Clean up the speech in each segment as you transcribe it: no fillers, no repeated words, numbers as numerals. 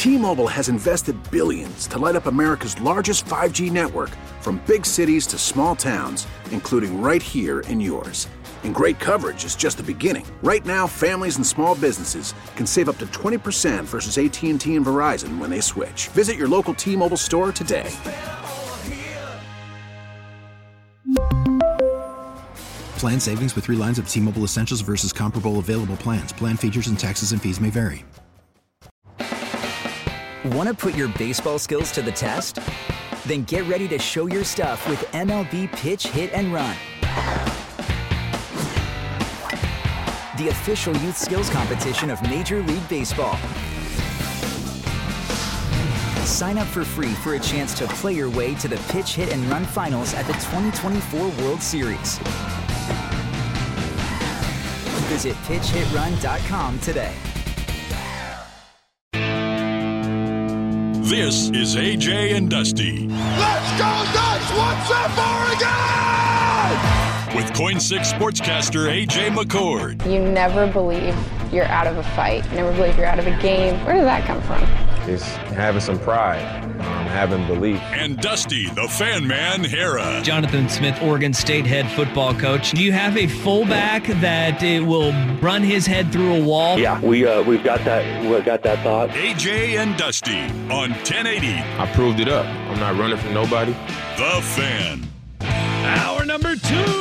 T-Mobile has invested billions to light up America's largest 5G network, from big cities to small towns, including right here in yours. And great coverage is just the beginning. Right now, families and small businesses can save up to 20% versus AT&T and Verizon when they switch. Visit your local T-Mobile store today. Plan savings with 3 lines of T-Mobile Essentials versus comparable available plans. Plan features and taxes and fees may vary. Want to put your baseball skills to the test? Then get ready to show your stuff with MLB Pitch, Hit, and Run. The official youth skills competition of Major League Baseball. Sign up for free for a chance to play your way to the Pitch, Hit, and Run finals at the 2024 World Series. Visit pitchhitrun.com today. This is AJ and Dusty. Let's go Ducks! What's up, Oregon? With KOIN6 sportscaster AJ McCord. You never believe you're out of a fight. You never believe you're out of a game. Where does that come from? It's having some pride, having belief. And Dusty, the fan man, Hera. Jonathan Smith, Oregon State head football coach. Do you have a fullback that will run his head through a wall? Yeah, we've got that. We've got that thought. AJ and Dusty on 1080. I proved it up. I'm not running from nobody. The Fan. Hour number 2.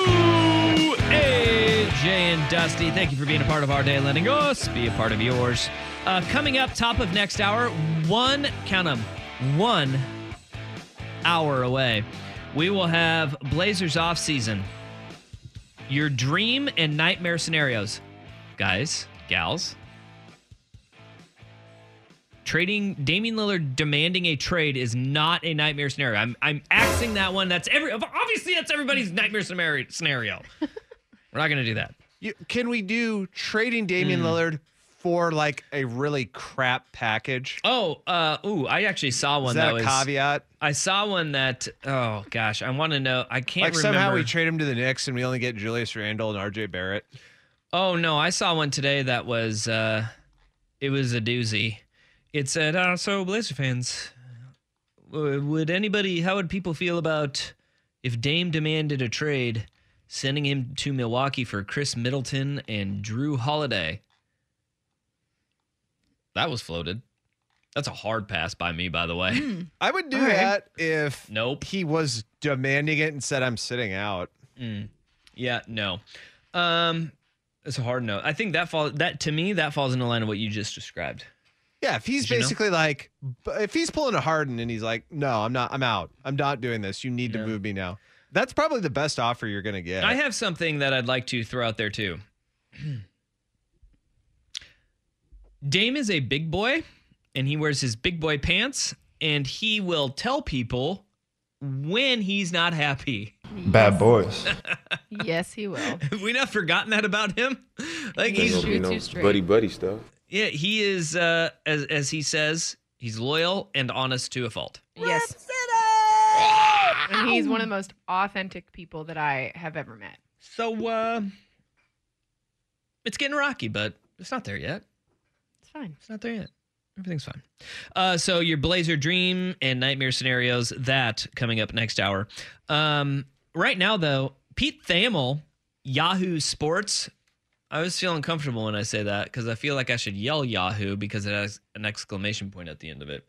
AJ and Dusty, thank you for being a part of our day, letting us be a part of yours. Coming up, top of next hour, 1 hour away, we will have Blazers off season. Your dream and nightmare scenarios. Guys, gals. Trading Damian Lillard, demanding a trade is not a nightmare scenario. I'm axing that one. Obviously that's everybody's nightmare scenario. We're not going to do that. Can we do trading Damian Lillard for like a really crap package? I actually saw one that was a caveat. I saw one that, oh gosh, I want to know. I can't remember. Somehow we trade him to the Knicks and we only get Julius Randle and RJ Barrett. Oh no, I saw one today that was it was a doozy. It said, so Blazer fans, how would people feel about if Dame demanded a trade, sending him to Milwaukee for Chris Middleton and Drew Holiday? That was floated. That's a hard pass by me, by the way. I would do that if he was demanding it and said, I'm sitting out. Yeah, no. It's a hard no. I think that falls in the line of what you just described. Yeah, if he's basically like, if he's pulling a Harden and he's like, no, I'm not, I'm out. I'm not doing this. You need to move me now. That's probably the best offer you're going to get. I have something that I'd like to throw out there too. Dame is a big boy, and he wears his big boy pants, and he will tell people when he's not happy. Bad boys. Yes, he will. Have we not forgotten that about him? Like he shoots you straight. Buddy stuff. Yeah, he is, as he says, he's loyal and honest to a fault. Yes. And he's one of the most authentic people that I have ever met. So, it's getting rocky, but it's not there yet. It's fine. It's not there yet. Everything's fine. So your Blazer dream and nightmare scenarios, that coming up next hour. Right now, though, Pete Thamel, Yahoo Sports. I was feeling comfortable when I say that because I feel like I should yell Yahoo because it has an exclamation point at the end of it.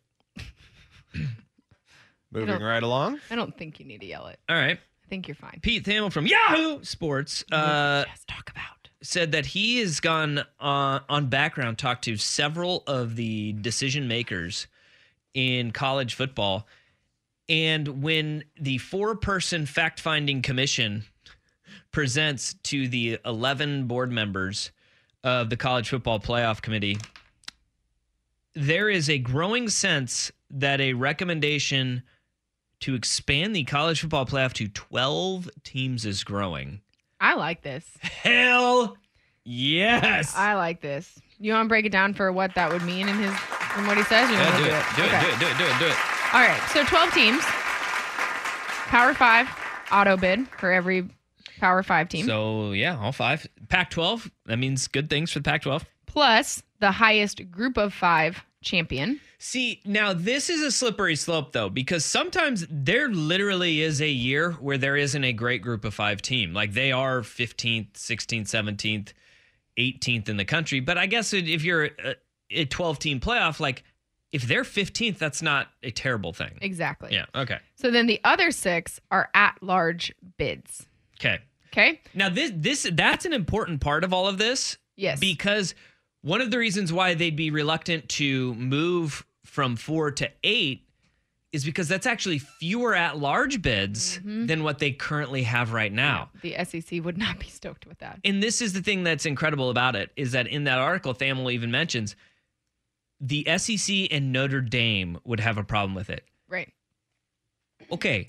Moving right along. I don't think you need to yell it. All right. I think you're fine. Pete Thamel from Yahoo Sports talk about said that he has gone on background, talked to several of the decision makers in college football. And when the 4-person fact-finding commission presents to the 11 board members of the College Football Playoff Committee, there is a growing sense that a recommendation to expand the College Football Playoff to 12 teams is growing. I like this. Hell yes. I like this. You want to break it down for what that would mean in what he says? Do it. All right. So 12 teams. Power 5 auto bid for every Power 5 team. So, yeah, all 5. Pac-12, that means good things for the Pac-12. Plus the highest group of 5 champion. See, now this is a slippery slope, though, because sometimes there literally is a year where there isn't a great group of 5 team. Like they are 15th, 16th, 17th, 18th in the country. But I guess if you're a 12-team playoff, like if they're 15th, that's not a terrible thing. Exactly. Yeah, okay. So then the other 6 are at-large bids. Okay. Okay? Now, that's an important part of all of this. Yes. Because one of the reasons why they'd be reluctant to move from 4 to 8 is because that's actually fewer at-large bids than what they currently have right now. Yeah, the SEC would not be stoked with that. And this is the thing that's incredible about it, is that in that article, Thamel even mentions the SEC and Notre Dame would have a problem with it. Right. Okay.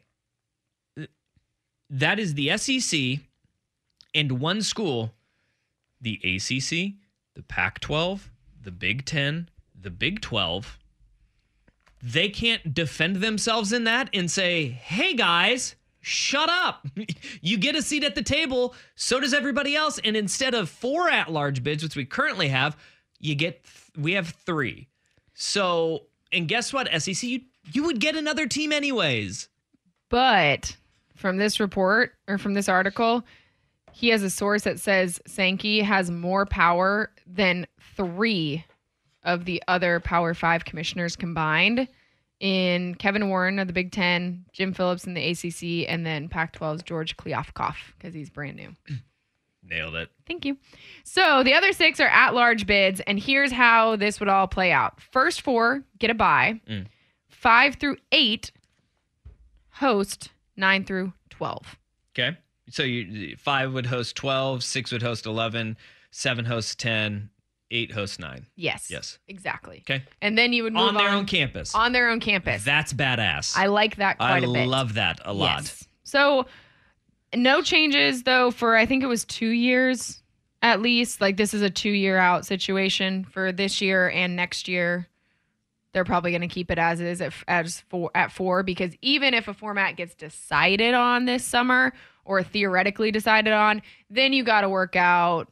That is the SEC and one school, the ACC, the Pac-12, the Big 10, the Big 12. They can't defend themselves in that and say, hey, guys, shut up. You get a seat at the table. So does everybody else. And instead of 4 at-large bids, which we currently have, we have 3. So, and guess what, SEC? You would get another team anyways. But from this report or from this article, he has a source that says Sankey has more power than 3 of the other Power 5 commissioners combined, in Kevin Warren of the Big 10, Jim Phillips in the ACC, and then Pac-12's George Kliavkoff, because he's brand new. Nailed it. Thank you. So the other 6 are at-large bids, and here's how this would all play out. First 4 get a bye. 5 through 8 host 9 through 12. Okay. So 5 would host 12, 6 would host 11, 7 hosts 10, 8 hosts 9. Yes. Yes. Exactly. Okay. And then you would move on their own campus. On their own campus. That's badass. I like that quite a bit. I love that a lot. Yes. So no changes, though, for I think it was 2 years at least. Like this is a 2-year out situation for this year and next year. They're probably going to keep it as is at 4, because even if a format gets decided on this summer or theoretically decided on, then you got to work out,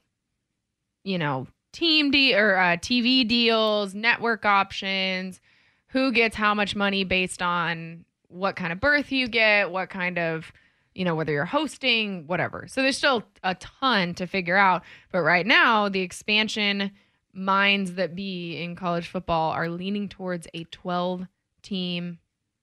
TV deals, network options, who gets how much money based on what kind of berth you get, what kind of, whether you're hosting, whatever. So there's still a ton to figure out. But right now, the expansion minds that be in college football are leaning towards a 12-team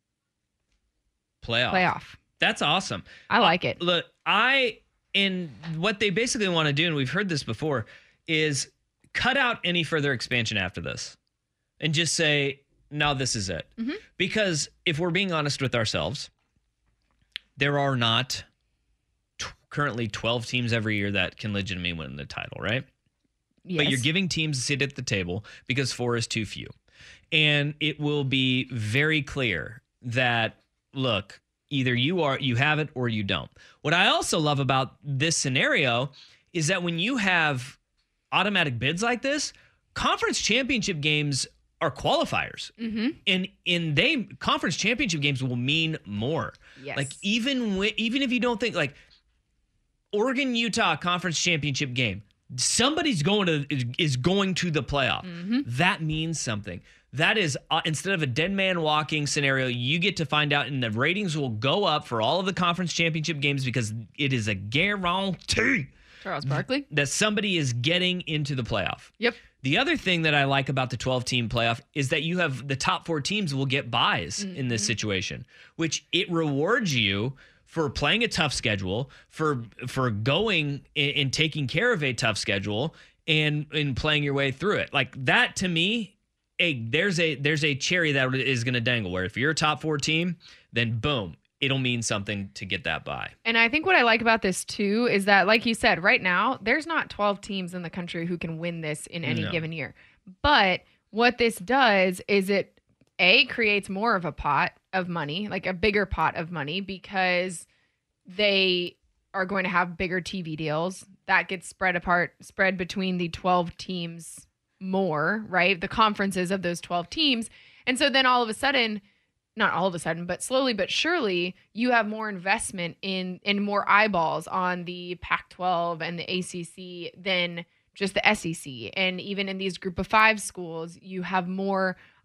playoff. That's awesome. I like it. Look, and what they basically want to do, and we've heard this before, is cut out any further expansion after this and just say, no, this is it. Because if we're being honest with ourselves, there are not currently 12 teams every year that can legitimately win the title, right? Yes. But you're giving teams a seat at the table because 4 is too few. And it will be very clear that, look, either you have it or you don't. What I also love about this scenario is that when you have automatic bids like this, conference championship games are qualifiers. And conference championship games will mean more. Yes. Like even if you don't think, like Oregon, Utah conference championship game, somebody's is going to the playoff. That means something. That is, instead of a dead man walking scenario, you get to find out, and the ratings will go up for all of the conference championship games because it is a guarantee. Charles Barkley. That somebody is getting into the playoff. Yep. The other thing that I like about the 12-team playoff is that you have the top 4 teams will get buys in this situation, which it rewards you for playing a tough schedule, for going and taking care of a tough schedule and playing your way through it. Like that, to me, there's a cherry that is going to dangle, where if you're a top 4 team, then boom, it'll mean something to get that bye. And I think what I like about this too is that, like you said, right now, there's not 12 teams in the country who can win this in any given year. But what this does is it, creates more of a pot of money, like a bigger pot of money, because they are going to have bigger TV deals. That gets spread between the 12 teams more, right? The conferences of those 12 teams. And so then all of a sudden, not all of a sudden, but slowly but surely, you have more investment in more eyeballs on the Pac-12 and the ACC than just the SEC. And even in these group of 5 schools, you have more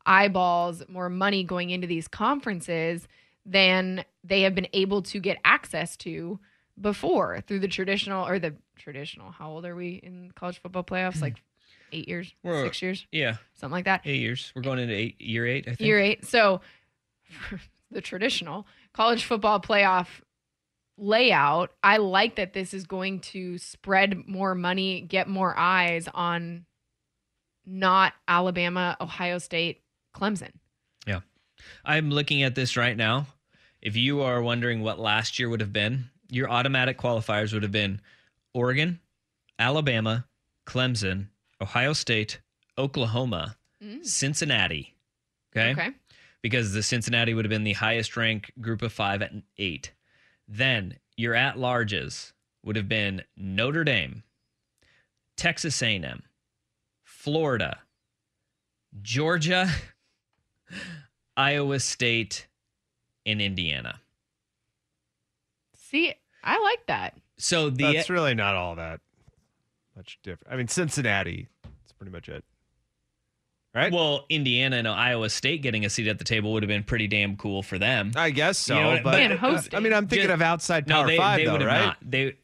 eyeballs, more money going into these conferences than they have been able to get access to before through the traditional, how old are we in college football playoffs? Like 8 years, 6 years? Yeah. Something like that. 8 years. We're going into year 8, I think. Year 8. So the traditional college football playoff layout, I like that this is going to spread more money, get more eyes on not Alabama, Ohio State, Clemson. Yeah. I'm looking at this right now. If you are wondering what last year would have been, your automatic qualifiers would have been Oregon, Alabama, Clemson, Ohio State, Oklahoma, Cincinnati. Okay. Because the Cincinnati would have been the highest ranked group of 5 at 8. Then your at-larges would have been Notre Dame, Texas A&M, Florida, Georgia, Iowa State, and Indiana. See, I like that. So that's really not all that much different. I mean, Cincinnati, that's pretty much it. Right? Well, Indiana and Iowa State getting a seat at the table would have been pretty damn cool for them. I guess so. You know, but I mean, I'm thinking of outside Power 5, they though, would have right?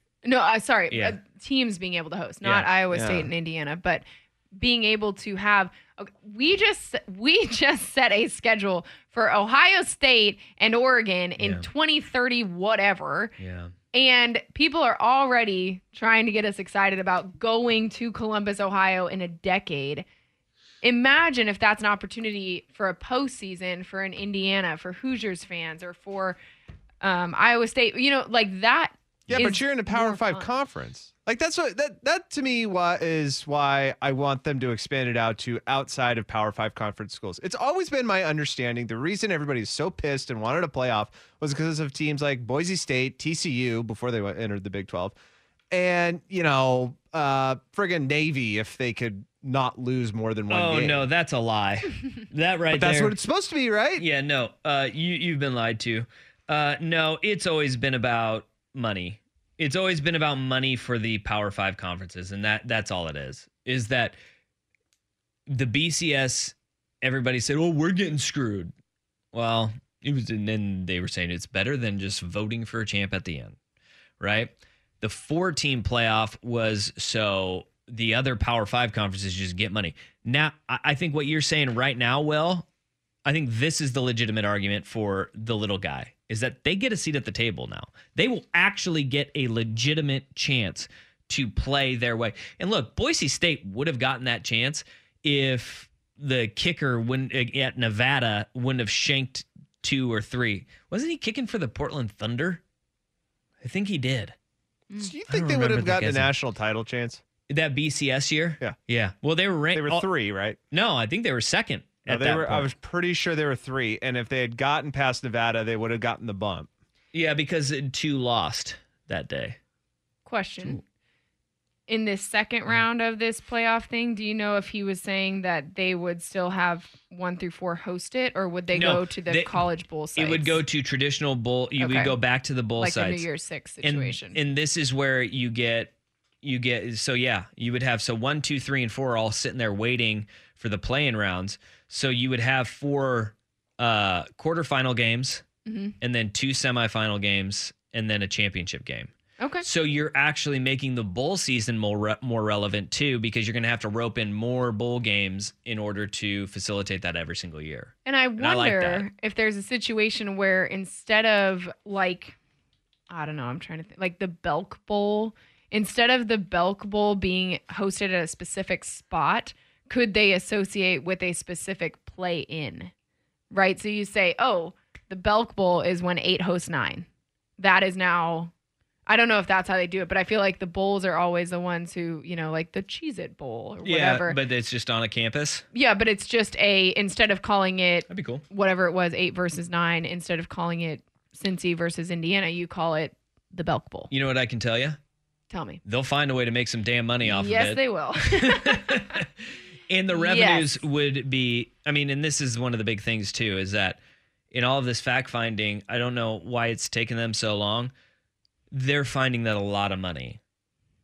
Not. Teams being able to host, not Iowa State and Indiana, but being able to have. Okay, we just set a schedule for Ohio State and Oregon in 2030, whatever. Yeah. And people are already trying to get us excited about going to Columbus, Ohio in a decade. Imagine if that's an opportunity for a postseason for an Indiana, for Hoosiers fans, or for Iowa State. You know, like that. Yeah, but you're in a Power 5 conference. Like that's what that to me is why I want them to expand it out to outside of Power 5 conference schools. It's always been my understanding the reason everybody's so pissed and wanted a playoff was because of teams like Boise State, TCU before they entered the Big 12, and friggin' Navy if they could not lose more than one game. Oh no, that's a lie. That right but that's there. what it's supposed to be, right? Yeah, no. You've been lied to. No, it's always been about money. It's always been about money for the Power 5 conferences, and that's all it is. Is that the BCS? Everybody said, "Oh, we're getting screwed." Well, it was, and then they were saying it's better than just voting for a champ at the end, right? The 4-team playoff was so the other Power 5 conferences just get money. Now, I think what you're saying right now, Will, I think this is the legitimate argument for the little guy, is that they get a seat at the table now. They will actually get a legitimate chance to play their way. And look, Boise State would have gotten that chance if the kicker at Nevada wouldn't have shanked 2 or 3. Wasn't he kicking for the Portland Thunder? I think he did. So you think they would have gotten a national title chance? That BCS year? Yeah. Yeah. Well, they were ranked. They were 3, right? No, I think they were second. No, I was pretty sure they were 3. And if they had gotten past Nevada, they would have gotten the bump. Yeah, because 2 lost that day. Question. In this second round of this playoff thing, do you know if he was saying that they would still have 1 through 4 host it, or would they go to the college bowl sites? It would go to traditional bowl. You would go back to the bowl sites. Like the New Year's 6 situation. And this is where you get, so yeah, you would have, 1, 2, 3, and 4 all sitting there waiting for the play-in rounds. So you would have 4 quarterfinal games, and then 2 semifinal games, and then a championship game. Okay. So you're actually making the bowl season more relevant too, because you're going to have to rope in more bowl games in order to facilitate that every single year. And I wonder if there's a situation where instead of I'm trying to think, like the Belk Bowl, instead of the Belk Bowl being hosted at a specific spot, could they associate with a specific play-in, right? So you say, oh, the Belk Bowl is when 8 hosts 9. That is now, I don't know if that's how they do it, but I feel like the bowls are always the ones who, like the Cheez-It Bowl or whatever. Yeah, but it's just on a campus. Yeah, but it's just instead of calling it, that'd be cool, whatever it was, 8 versus 9, instead of calling it Cincy versus Indiana, you call it the Belk Bowl. You know what I can tell you? Tell me. They'll find a way to make some damn money off of it. Yes, they will. And the revenues would be, and this is one of the big things too, is that in all of this fact finding, I don't know why it's taken them so long. They're finding that a lot of money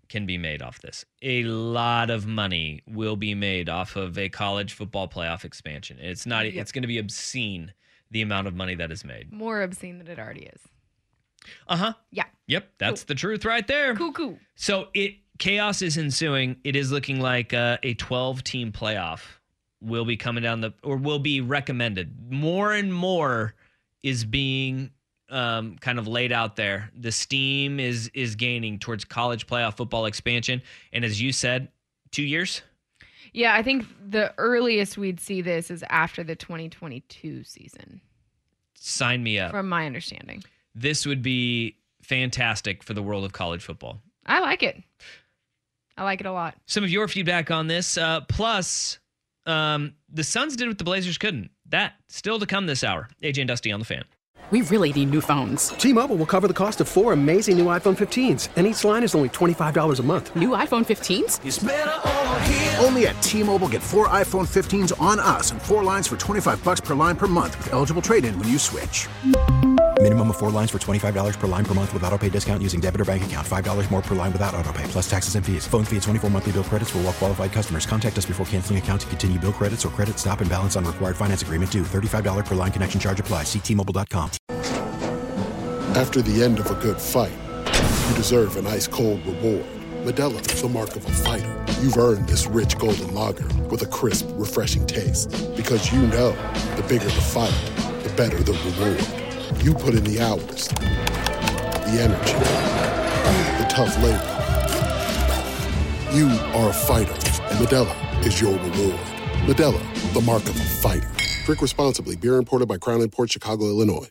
can be made off this. A lot of money will be made off of a college football playoff expansion. It's not. It's going to be obscene, the amount of money that is made. More obscene than it already is. Yeah. Yep. That's the truth right there. Cool. So chaos is ensuing. It is looking like a 12-team playoff will be coming down will be recommended. More and more is being kind of laid out there. The steam is gaining towards college playoff football expansion. And as you said, 2 years? Yeah, I think the earliest we'd see this is after the 2022 season. Sign me up. From my understanding. This would be fantastic for the world of college football. I like it. I like it a lot. Some of your feedback on this. Plus, the Suns did what the Blazers couldn't. That still to come this hour. AJ and Dusty on the Fan. We really need new phones. T-Mobile will cover the cost of 4 amazing new iPhone 15s, and each line is only $25 a month. New iPhone 15s? It's better over here. Only at T-Mobile, get 4 iPhone 15s on us and 4 lines for $25 per line per month with eligible trade-in when you switch. Minimum of 4 lines for $25 per line per month with autopay discount using debit or bank account. $5 more per line without autopay, plus taxes and fees. Phone fee at 24 monthly bill credits for well-qualified customers. Contact us before canceling account to continue bill credits or credit stop and balance on required finance agreement due. $35 per line connection charge applies. See T-Mobile.com. After the end of a good fight, you deserve an ice-cold reward. Modelo is the mark of a fighter. You've earned this rich golden lager with a crisp, refreshing taste. Because you know, the bigger the fight, the better the reward. You put in the hours, the energy, the tough labor. You are a fighter, and Modelo is your reward. Modelo, the mark of a fighter. Drink responsibly. Beer imported by Crown Imports, Chicago, Illinois.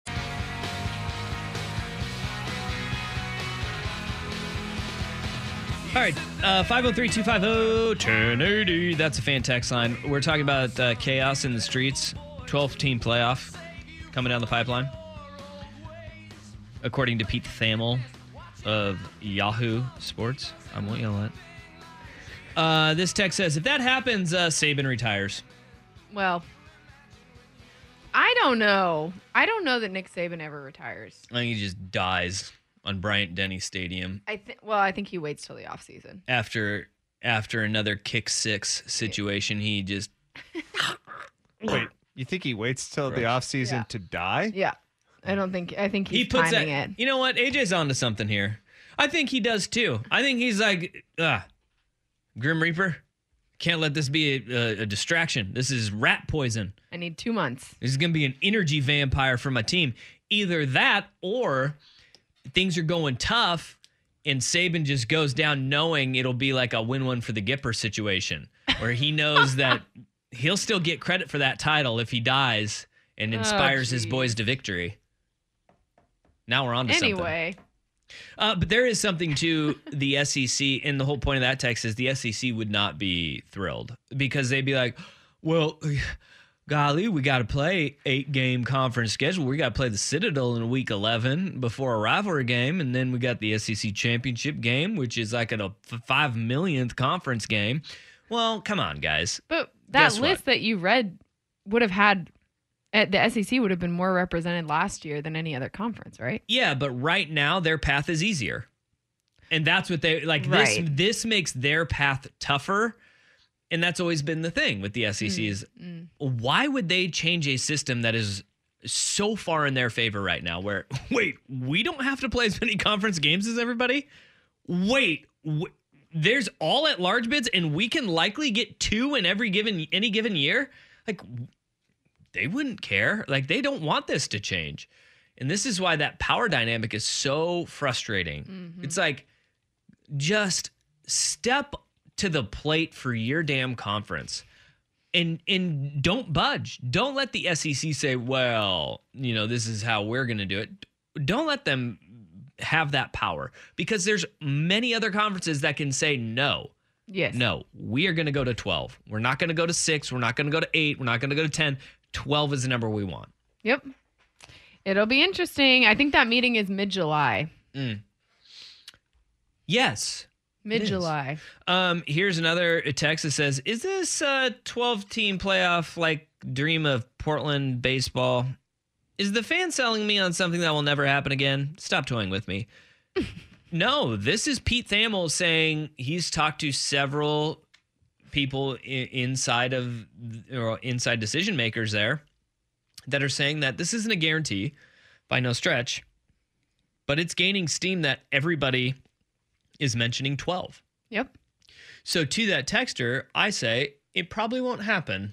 All right, 503-250-1080. That's a fan text line. We're talking about chaos in the streets, 12-team playoff coming down the pipeline. According to Pete Thamel of Yahoo Sports. I won't yell at. This text says, if that happens, Saban retires. Well, I don't know. I don't know that Nick Saban ever retires. I think he just dies on Bryant-Denny Stadium. I think he waits till the offseason. After another kick six situation, he just... Wait, you think he waits till the offseason to die? Yeah. I think he's puts timing it. You know what? AJ's onto something here. I think he does too. I think he's like, Grim Reaper, can't let this be a distraction. This is rat poison. I need 2 months. This is going to be an energy vampire for my team. Either that or things are going tough and Saban just goes down knowing it'll be like a win-win for the Gipper situation where he knows that he'll still get credit for that title if he dies and inspires his boys to victory. Now we're on to something. Anyway. But there is something to the SEC, and the whole point of that text is the SEC would not be thrilled because they'd be like, well, golly, we got to play 8-game conference schedule. We got to play the Citadel in week 11 before a rivalry game, and then we got the SEC championship game, which is like a 5 millionth conference game. Well, come on, guys. But that list that you read would have had... The SEC would have been more represented last year than any other conference, right? Yeah, but right now their path is easier. And that's what they like. Right. This makes their path tougher. And that's always been the thing with the SEC is why would they change a system that is so far in their favor right now where, wait, we don't have to play as many conference games as everybody? Wait, there's all at large bids and we can likely get 2 in any given year? Like, they wouldn't care. Like, they don't want this to change. And this is why that power dynamic is so frustrating. Mm-hmm. It's like, just step to the plate for your damn conference and don't budge. Don't let the SEC say, well, this is how we're going to do it. Don't let them have that power because there's many other conferences that can say no. Yes. No, we are going to go to 12. We're not going to go to 6. We're not going to go to 8. We're not going to go to 10. 12 is the number we want. Yep. It'll be interesting. I think that meeting is mid-July. Yes. Mid-July. Here's another text that says, is this a 12-team playoff like dream of Portland baseball? Is the fan selling me on something that will never happen again? Stop toying with me. No, this is Pete Thamel saying he's talked to several people inside decision makers there that are saying that this isn't a guarantee by no stretch, but it's gaining steam that everybody is mentioning 12. Yep. So to that texter, I say it probably won't happen.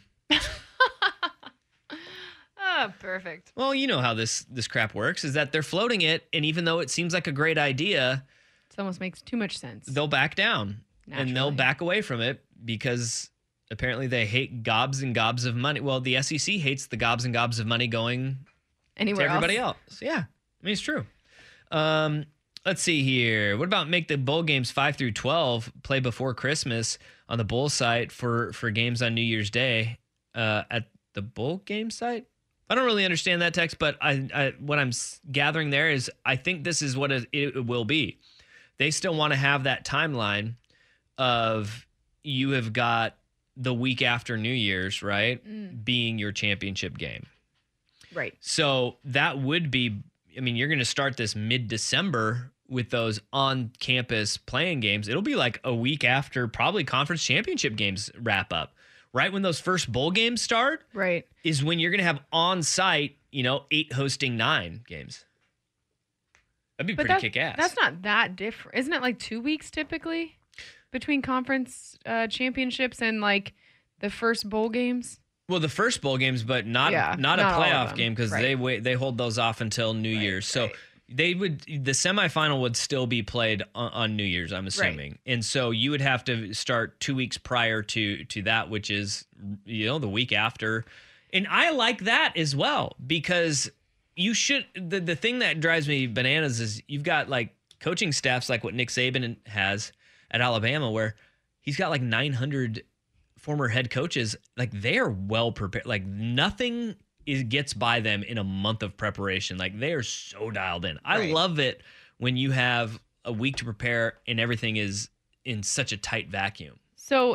Oh, perfect. Well, you know how this crap works is that they're floating it, and even though it seems like a great idea, it almost makes too much sense. They'll back down and they'll back away from it because apparently they hate gobs and gobs of money. Well, the SEC hates the gobs and gobs of money going anywhere to everybody else. Yeah, I mean, it's true. Let's see here. What about make the bowl games 5 through 12 play before Christmas on the bowl site for games on New Year's Day at the bowl game site? I don't really understand that text, but I what I'm gathering there is I think this is what it will be. They still want to have that timeline of you have got the week after New Year's, right, being your championship game. Right. So that would be, I mean, you're going to start this mid-December with those on-campus playing games. It'll be like a week after probably conference championship games wrap up. Right when those first bowl games start, right, is when you're going to have on-site, 8 hosting 9 games. That'd be pretty kick-ass. That's not that different. Isn't it like 2 weeks typically between conference championships and like the first bowl games? Well, the first bowl games, but not a playoff game because they hold those off until New Year's. So the semifinal would still be played on New Year's, I'm assuming. Right. And so you would have to start 2 weeks prior to that, which is, the week after. And I like that as well because you should, the thing that drives me bananas is you've got like coaching staffs like what Nick Saban has at Alabama where he's got like 900 former head coaches. Like they are well prepared. Like nothing gets by them in a month of preparation. Like they are so dialed in. I love it when you have a week to prepare and everything is in such a tight vacuum. So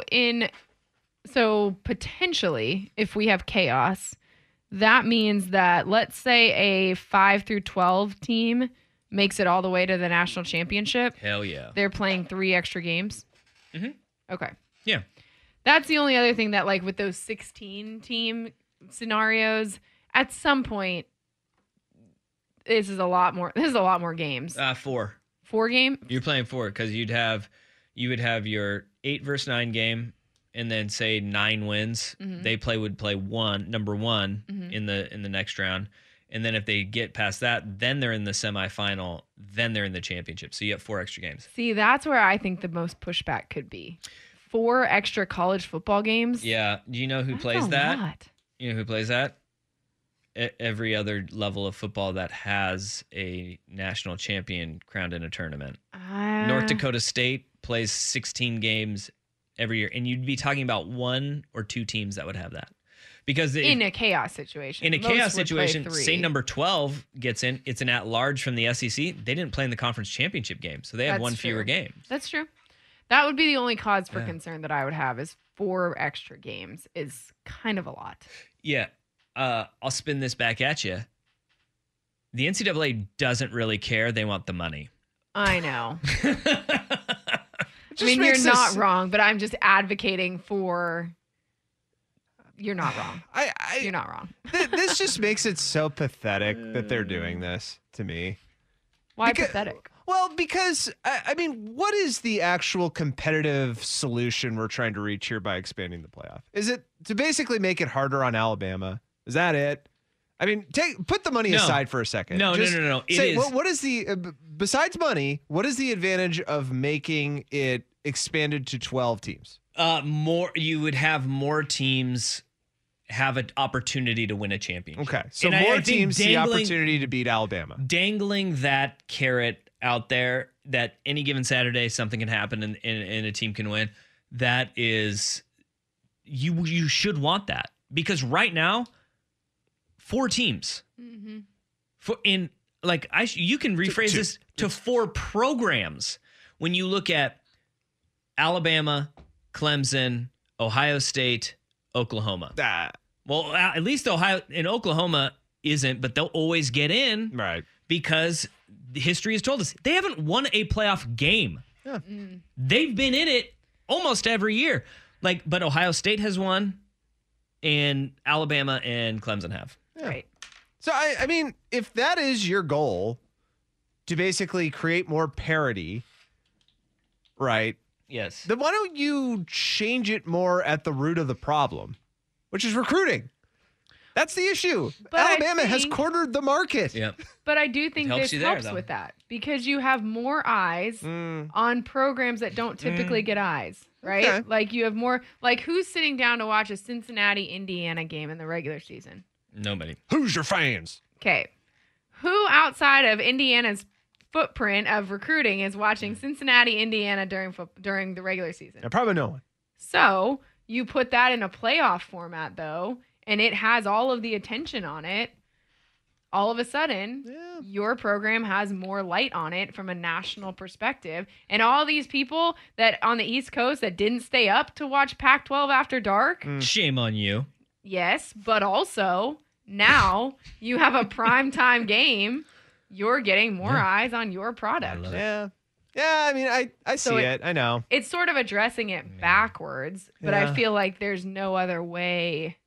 potentially if we have chaos, that means that let's say a 5 through 12 team makes it all the way to the national championship. Hell yeah. They're playing 3 extra games. Mm-hmm. Okay. Yeah. That's the only other thing that like with those 16 team scenarios, at some point, this is a lot more games. 4. 4 game? You're playing 4 because you would have your 8 versus 9 game, and then say 9 wins. Mm-hmm. They would play number 1 mm-hmm. in the next round, and then if they get past that, then they're in the semifinal, then they're in the championship. So you have 4 extra games. See, that's where I think the most pushback could be. 4 extra college football games. Yeah. Do you know who plays that? Lot. You know who plays that? Every other level of football that has a national champion crowned in a tournament. North Dakota State plays 16 games every year, and you'd be talking about 1 or 2 teams that would have that. Because in a chaos situation. In a chaos situation, say number 12 gets in, it's an at-large from the SEC. They didn't play in the conference championship game, so they have 1 fewer game. That's true. That would be the only cause for concern that I would have is 4 extra games is kind of a lot. Yeah. I'll spin this back at you. The NCAA doesn't really care. They want the money. I know. I mean, you're not wrong, but I'm just advocating for... You're not wrong. You're not wrong. This just makes it so pathetic that they're doing this to me. Why pathetic? Well, because, I mean, what is the actual competitive solution we're trying to reach here by expanding the playoff? Is it to basically make it harder on Alabama? Is that it? I mean, put the money aside for a second. No. What is the, besides money, what is the advantage of making it expanded to 12 teams? You would have more teams have an opportunity to win a championship. Okay, so more teams see the opportunity to beat Alabama. Dangling that carrot out there that any given Saturday something can happen and a team can win, that is, you should want that. Because right now, 4 teams. Mm-hmm. You can rephrase this to 4 programs. When you look at Alabama, Clemson, Ohio State, Oklahoma. Well, at least Ohio and Oklahoma, isn't, but they'll always get in. Right. Because history has told us they haven't won a playoff game. Yeah. They've been in it almost every year. But Ohio State has won, and Alabama and Clemson have. Yeah. Right. So, I mean, if that is your goal, to basically create more parity, right? Yes. Then why don't you change it more at the root of the problem, which is recruiting? That's the issue. But Alabama has cornered the market. Yep. But I do think this helps though. with that because you have more eyes on programs that don't typically get eyes, right? Okay. Like you have more, like who's sitting down to watch a Cincinnati, Indiana game in the regular season? Nobody. Who's your fans? Okay. Who outside of Indiana's footprint of recruiting is watching Cincinnati, Indiana during the regular season? Yeah, probably no one. So you put that in a playoff format, though, and it has all of the attention on it. All of a sudden, your program has more light on it from a national perspective. And all these people that on the East Coast that didn't stay up to watch Pac-12 after dark. Shame on you. Yes, but also now you have a primetime game. You're getting more eyes on your product. Yeah. Yeah, I mean, I see it. I know. It's sort of addressing it backwards, but I feel like there's no other way.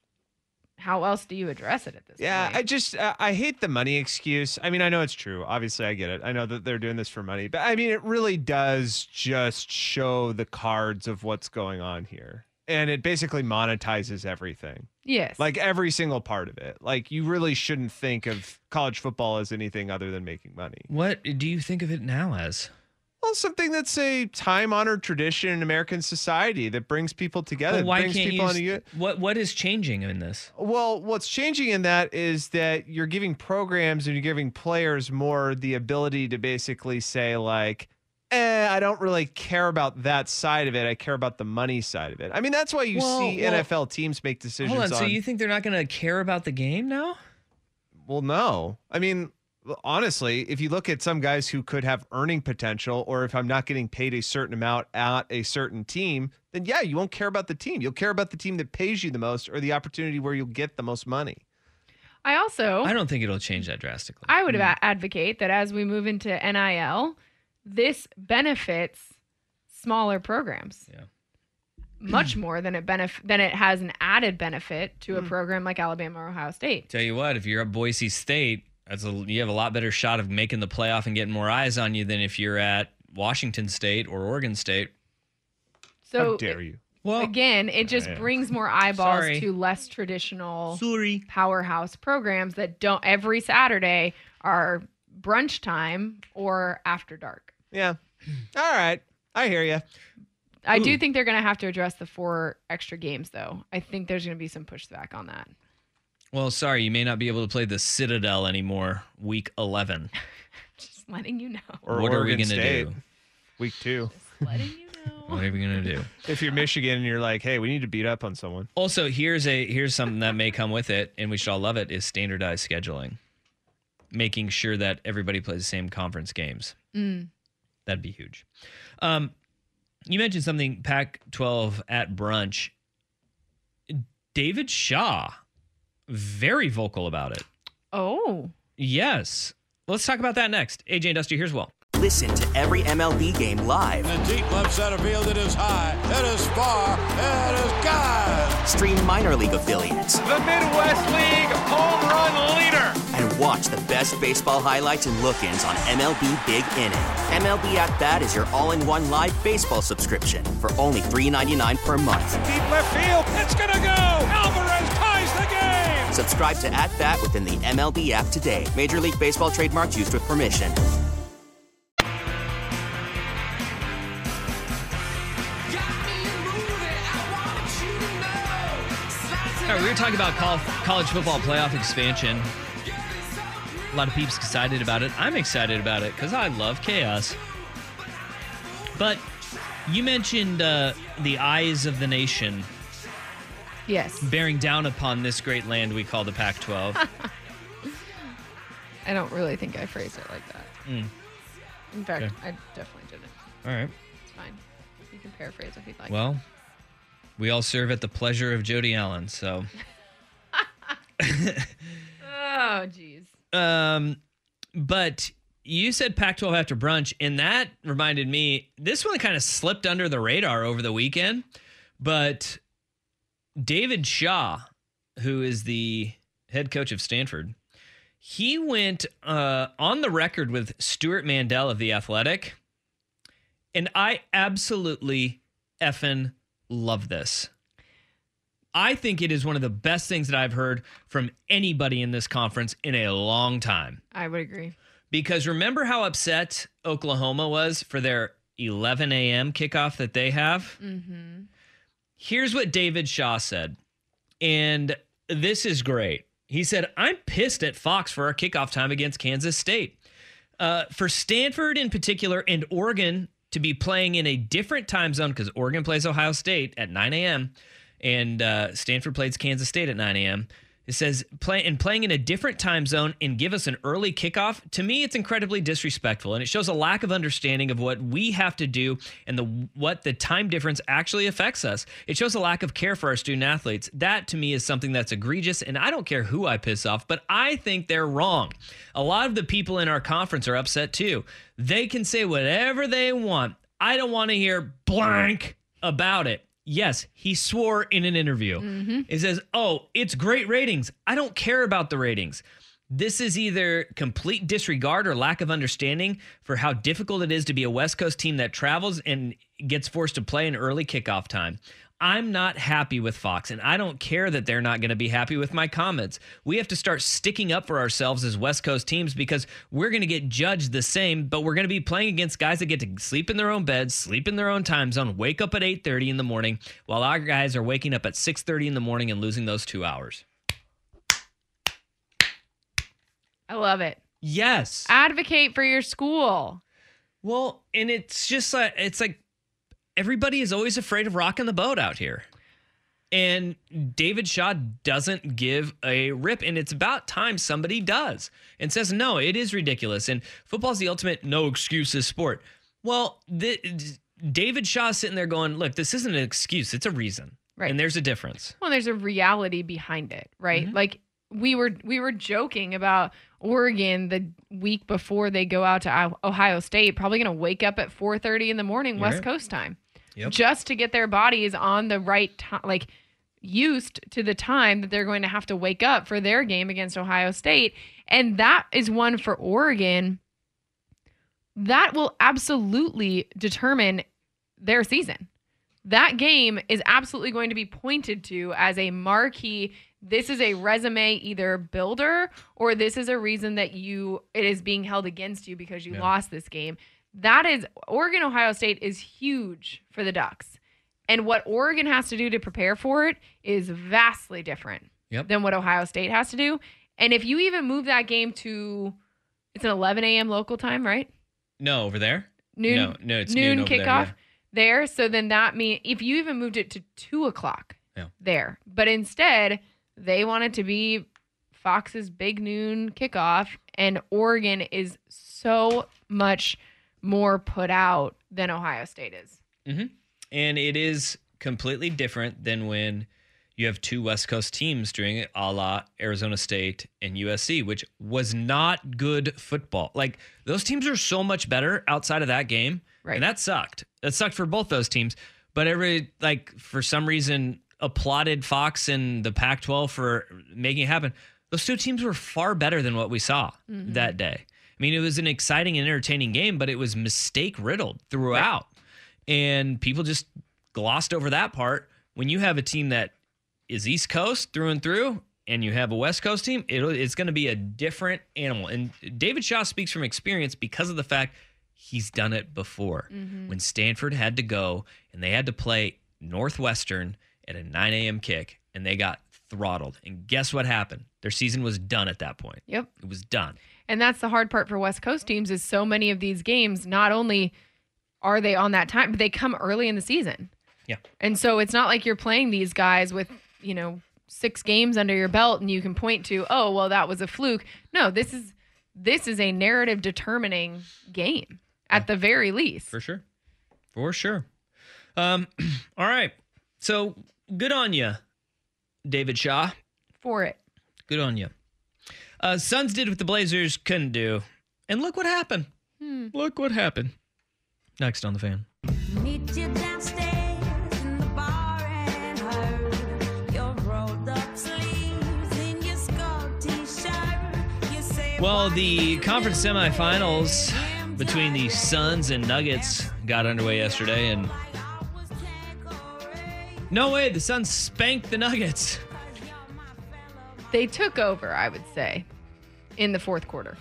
How else do you address it at this point? I hate the money excuse. I mean, I know it's true. Obviously, I get it. I know that they're doing this for money. But, I mean, it really does just show the cards of what's going on here. And it basically monetizes everything. Yes. Like every single part of it. Like you really shouldn't think of college football as anything other than making money. What do you think of it now as? Well, something that's a time-honored tradition in American society that brings people together. Well, why brings can't people you? What is changing in this? Well, what's changing in that is that you're giving programs and you're giving players more the ability to basically say like, I don't really care about that side of it. I care about the money side of it. I mean, that's why you see NFL teams make decisions. Hold on. So you think they're not going to care about the game now? Well, no. I mean, honestly, if you look at some guys who could have earning potential, or if I'm not getting paid a certain amount at a certain team, then yeah, you won't care about the team. You'll care about the team that pays you the most or the opportunity where you'll get the most money. I don't think it'll change that drastically. I would advocate that as we move into NIL, this benefits smaller programs. Yeah. Much more than it has an added benefit to a program like Alabama or Ohio State. Tell you what, if you're at Boise State, you have a lot better shot of making the playoff and getting more eyes on you than if you're at Washington State or Oregon State. So how dare you? Well, again, it just brings more eyeballs to less traditional powerhouse programs that don't every Saturday are brunch time or after dark. Yeah. All right. I hear you. I do think they're going to have to address the 4 extra games, though. I think there's going to be some pushback on that. Well, sorry, you may not be able to play the Citadel anymore week 11. Just letting you know. Or what Oregon are we going to do? Week 2. Just letting you know. What are we going to do? If you're Michigan and you're like, hey, we need to beat up on someone. Also, here's something that may come with it, and we should all love it, is standardized scheduling. Making sure that everybody plays the same conference games. That'd be huge. You mentioned something, Pac-12 at brunch. David Shaw, very vocal about it. Oh. Yes. Let's talk about that next. AJ and Dusty, here's Will. Listen to every MLB game live. In the deep left center field, it is high, it is far, it is God. Stream minor league affiliates. The Midwest League home run leader. And watch the best baseball highlights and look-ins on MLB Big Inning. MLB At Bat is your all-in-one live baseball subscription for only $3.99 per month. Deep left field, it's gonna go. Alvarez ties the game. Subscribe to At Bat within the MLB app today. Major League Baseball trademarks used with permission. All right, we were talking about college football playoff expansion. A lot of peeps excited about it. I'm excited about it because I love chaos. But you mentioned the eyes of the nation. Yes. Bearing down upon this great land we call the Pac-12. I don't really think I phrased it like that. In fact, Okay. I definitely didn't. All right. It's fine. You can paraphrase if you'd like. Well, we all serve at the pleasure of Jody Allen, so. But you said Pac-12 after brunch, and that reminded me, this one kind of slipped under the radar over the weekend, but David Shaw, who is the head coach of Stanford, he went on the record with Stuart Mandel of The Athletic, and I absolutely effing love this. I think it is one of the best things that I've heard from anybody in this conference in a long time. I would agree. Because remember how upset Oklahoma was for their 11 a.m. kickoff that they have? Mm-hmm. Here's what David Shaw said, and this is great. He said, I'm pissed at Fox for our kickoff time against Kansas State. For Stanford in particular and Oregon to be playing in a different time zone, because Oregon plays Ohio State at 9 a.m., and Stanford plays Kansas State at 9 a.m., it says, playing in a different time zone and give us an early kickoff, to me, it's incredibly disrespectful. And it shows a lack of understanding of what we have to do and what the time difference actually affects us. It shows a lack of care for our student athletes. That, to me, is something that's egregious. And I don't care who I piss off, but I think they're wrong. A lot of the people in our conference are upset, too. They can say whatever they want. I don't want to hear blank about it. Yes, he swore in an interview. Mm-hmm. It says, oh, it's great ratings. I don't care about the ratings. This is either complete disregard or lack of understanding for how difficult it is to be a West Coast team that travels and gets forced to play an early kickoff time. I'm not happy with Fox, and I don't care that they're not going to be happy with my comments. We have to start sticking up for ourselves as West Coast teams because we're going to get judged the same, but we're going to be playing against guys that get to sleep in their own beds, sleep in their own time zone, wake up at 8:30 in the morning, while our guys are waking up at 6:30 in the morning and losing those 2 hours. I love it. Yes. Advocate for your school. Well, and it's just like, everybody is always afraid of rocking the boat out here. And David Shaw doesn't give a rip. And it's about time somebody does and says, no, it is ridiculous. And football's the ultimate no excuses sport. Well, David Shaw's sitting there going, look, this isn't an excuse. It's a reason. Right. And there's a difference. Well, there's a reality behind it, right? Mm-hmm. Like we were joking about Oregon the week before they go out to Ohio State, probably going to wake up at 4:30 in the morning, West Coast time. Yep. Just to get their bodies on the right time, like used to the time that they're going to have to wake up for their game against Ohio State. And that is one for Oregon that will absolutely determine their season. That game is absolutely going to be pointed to as a marquee. This is a resume either builder or this is a reason that it is being held against you because you lost this game. That is, Oregon, Ohio State is huge for the Ducks. And what Oregon has to do to prepare for it is vastly different than what Ohio State has to do. And if you even move that game to, it's an 11 a.m. local time, right? No, over there? Noon. No, it's noon over kickoff there. So then that means if you even moved it to 2 o'clock there. But instead, they want it to be Fox's big noon kickoff. And Oregon is so much more put out than Ohio State is. Mm-hmm. And it is completely different than when you have two West Coast teams doing it, a la Arizona State and USC, which was not good football. Like, those teams are so much better outside of that game. Right. And that sucked. That sucked for both those teams. But for some reason, applauded Fox and the Pac-12 for making it happen. Those two teams were far better than what we saw that day. I mean, it was an exciting and entertaining game, but it was mistake-riddled throughout. Right. And people just glossed over that part. When you have a team that is East Coast through and through, and you have a West Coast team, it's going to be a different animal. And David Shaw speaks from experience because of the fact he's done it before. Mm-hmm. When Stanford had to go, and they had to play Northwestern at a 9 a.m. kick, and they got throttled. And guess what happened? Their season was done at that point. Yep. It was done. And that's the hard part for West Coast teams is so many of these games, not only are they on that time, but they come early in the season. Yeah. And so it's not like you're playing these guys with, 6 games under your belt and you can point to, oh, well, that was a fluke. No, this is a narrative determining game at the very least. For sure. All right. So good on you, David Shaw. For it. Good on you. Suns did what the Blazers couldn't do. And look what happened. Look what happened. Next on The Fan. Meet you downstairs in the bar and heard your rolled up sleeves in your skull t-shirt. You say, Well, the conference semifinals between the Suns and Nuggets got underway yesterday, and no way, the Suns spanked the Nuggets. They took over, I would say, in the fourth quarter.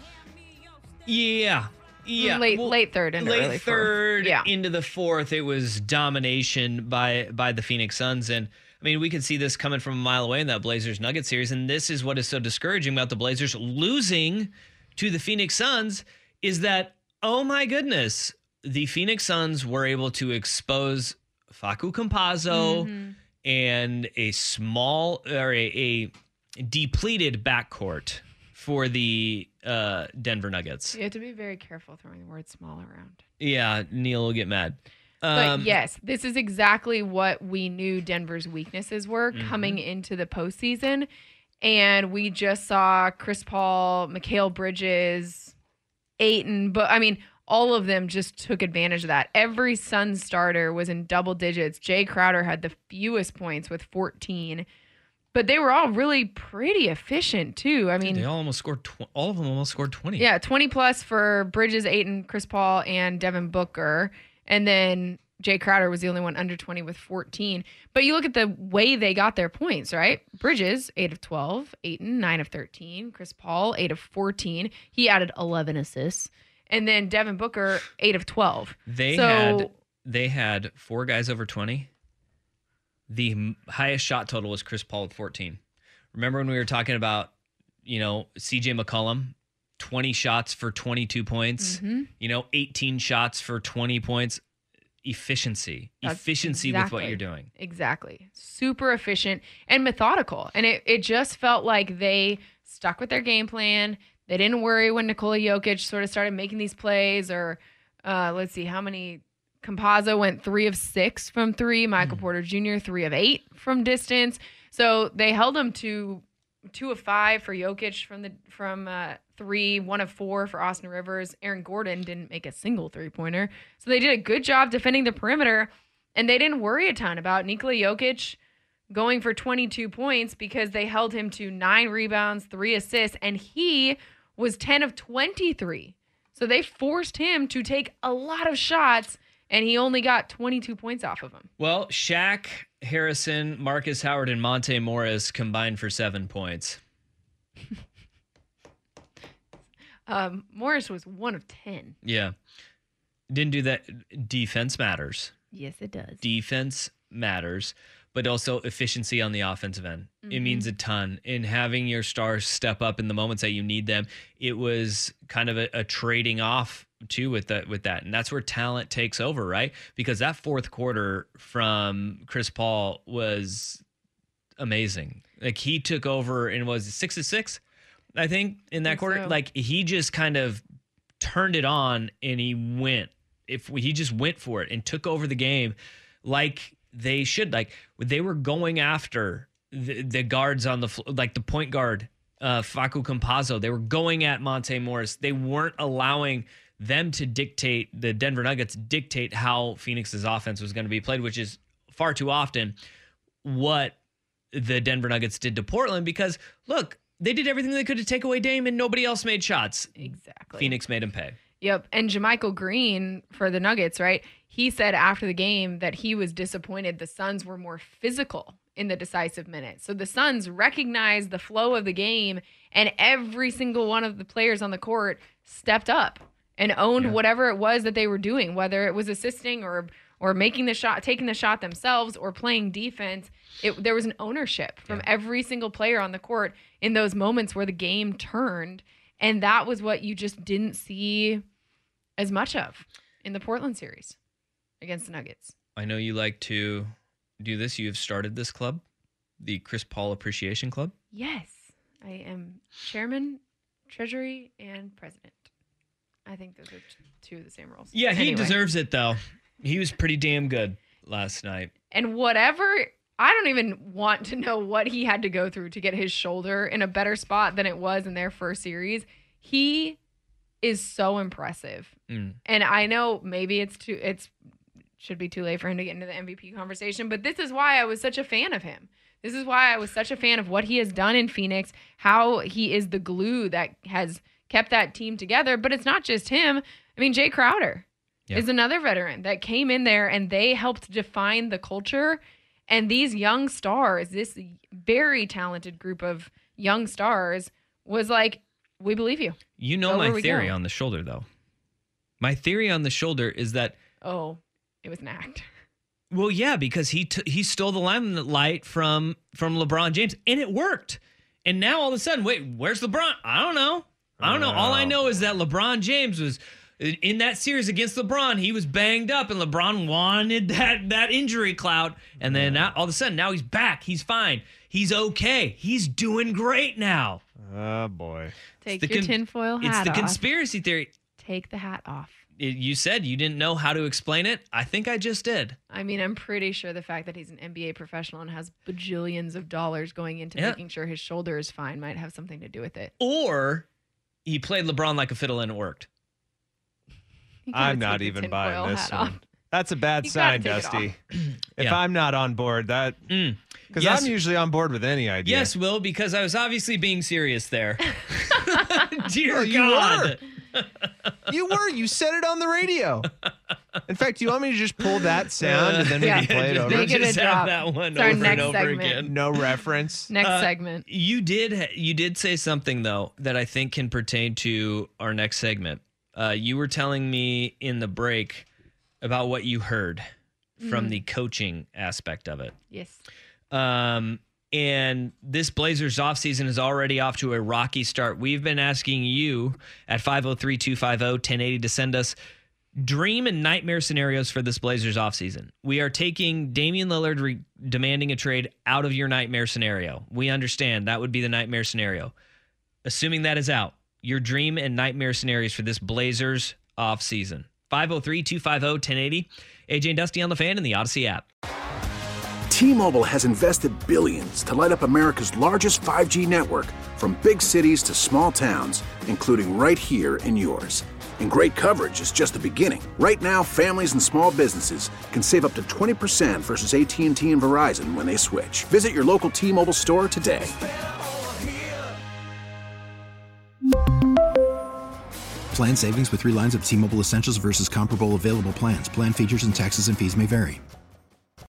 Yeah. Late third into early fourth. Third into the fourth, it was domination by the Phoenix Suns. And I mean, we could see this coming from a mile away in that Blazers-Nuggets series. And this is what is so discouraging about the Blazers losing to the Phoenix Suns is that, oh my goodness, the Phoenix Suns were able to expose Facu Campazzo and a small or a depleted backcourt for the Denver Nuggets. You have to be very careful throwing the word small around. Yeah, Neil will get mad. But yes, this is exactly what we knew Denver's weaknesses were coming into the postseason. And we just saw Chris Paul, Mikal Bridges, Ayton, but I mean, all of them just took advantage of that. Every Suns starter was in double digits. Jay Crowder had the fewest points with 14. But they were all really pretty efficient too. I mean, they all almost scored. All of them almost scored 20. Yeah, 20 plus for Bridges, Ayton, Chris Paul, and Devin Booker, and then Jay Crowder was the only one under 20 with 14. But you look at the way they got their points, right? Bridges 8 of 12, Ayton 9 of 13, Chris Paul 8 of 14. He added 11 assists, and then Devin Booker 8 of 12. They had 4 guys over 20. The highest shot total was Chris Paul with 14. Remember when we were talking about, CJ McCollum, 20 shots for 22 points, 18 shots for 20 points. Efficiency with what you're doing. Exactly. Super efficient and methodical. And it just felt like they stuck with their game plan. They didn't worry when Nikola Jokic sort of started making these plays or let's see how many. Campazzo went 3 of 6 from 3. Michael Porter Jr. 3 of 8 from distance. So they held him to 2 of 5 for Jokic from 3, 1 of 4 for Austin Rivers. Aaron Gordon didn't make a single 3-pointer. So they did a good job defending the perimeter, and they didn't worry a ton about Nikola Jokic going for 22 points because they held him to 9 rebounds, 3 assists, and he was 10 of 23. So they forced him to take a lot of shots, and he only got 22 points off of him. Well, Shaq, Harrison, Marcus Howard, and Monte Morris combined for 7 points. Morris was 1 of 10. Yeah. Didn't do that. Defense matters. Yes, it does. Defense matters, but also efficiency on the offensive end. It means a ton. In having your stars step up in the moments that you need them, it was kind of a trading off too with that. And that's where talent takes over, right? Because that fourth quarter from Chris Paul was amazing. Like he took over and was 6 of 6, I think, in that quarter. So. Like he just kind of turned it on and he just went for it and took over the game like they should. Like they were going after the guards on the floor, like the point guard, Facu Campazzo. They were going at Monte Morris. They weren't allowing them to dictate, the Denver Nuggets dictate how Phoenix's offense was going to be played, which is far too often what the Denver Nuggets did to Portland because, look, they did everything they could to take away Dame and nobody else made shots. Exactly. Phoenix made him pay. Yep. And JaMychal Green for the Nuggets, right? He said after the game that he was disappointed the Suns were more physical in the decisive minutes. So the Suns recognized the flow of the game and every single one of the players on the court stepped up and owned whatever it was that they were doing, whether it was assisting or making the shot, taking the shot themselves or playing defense. There was an ownership from every single player on the court in those moments where the game turned. And that was what you just didn't see as much of in the Portland series against the Nuggets. I know you like to do this. You have started this club, the Chris Paul Appreciation Club. Yes. I am chairman, treasury, and president. I think those are 2 of the same roles. Yeah, he deserves it, though. He was pretty damn good last night. And whatever I don't even want to know what he had to go through to get his shoulder in a better spot than it was in their first series. He is so impressive. And I know maybe it should be too late for him to get into the MVP conversation, but this is why I was such a fan of him. This is why I was such a fan of what he has done in Phoenix, how he is the glue that has kept that team together. But it's not just him. I mean, Jay Crowder is another veteran that came in there and they helped define the culture. And these young stars, this very talented group of young stars was like, we believe you. You know my theory on the shoulder, though. My theory on the shoulder is that... Oh, it was an act. Well, yeah, because he stole the limelight from LeBron James, and it worked. And now all of a sudden, wait, where's LeBron? I don't know. All I know is that LeBron James was in that series against LeBron. He was banged up, and LeBron wanted that injury clout. And then now, all of a sudden, now he's back. He's fine. He's okay. He's doing great now. Oh boy! Take your tinfoil hat off. It's the conspiracy theory. Take the hat off. You said you didn't know how to explain it. I think I just did. I mean, I'm pretty sure the fact that he's an NBA professional and has bajillions of dollars going into making sure his shoulder is fine might have something to do with it. Or he played LeBron like a fiddle and it worked. I'm not even buying this one. That's a bad sign, Dusty. If I'm not on board, that... Because I'm usually on board with any idea. Yes, Will, because I was obviously being serious there. Dear you God. You were. You said it on the radio. In fact, do you want me to just pull that sound and then we can play it over? Make it a drop. That one It's our over next and over segment. again. No reference. Next segment. You did say something, though, that I think can pertain to our next segment. You were telling me in the break about what you heard from the coaching aspect of it. Yes. And this Blazers offseason is already off to a rocky start. We've been asking you at 503-250-1080 to send us dream and nightmare scenarios for this Blazers offseason. We are taking Damian Lillard demanding a trade out of your nightmare scenario. We understand that would be the nightmare scenario. Assuming that is out, your dream and nightmare scenarios for this Blazers offseason. 503-250-1080. AJ and Dusty on the Fan and the Odyssey app. T-Mobile has invested billions to light up America's largest 5G network, from big cities to small towns, including right here in yours. And great coverage is just the beginning. Right now, families and small businesses can save up to 20% versus AT&T and Verizon when they switch. Visit your local T-Mobile store today. Plan savings with 3 lines of T-Mobile Essentials versus comparable available plans. Plan features and taxes and fees may vary.